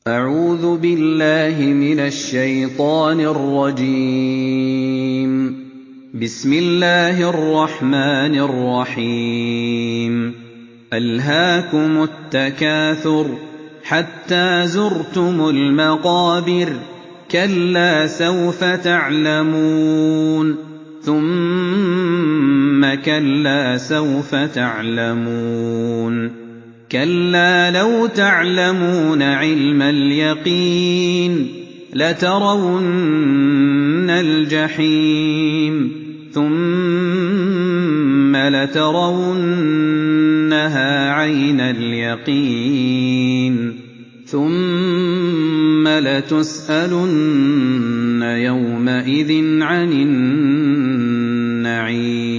أعوذ بالله من الشيطان الرجيم. بسم الله الرحمن الرحيم. ألهاكم التكاثر حتى زرتم المقابر كلا سوف تعلمون ثم كلا سوف تعلمون كلا لو تعلمون علم اليقين لترون الجحيم ثم لترونها عين اليقين ثم لتسألن يومئذ عن النعيم.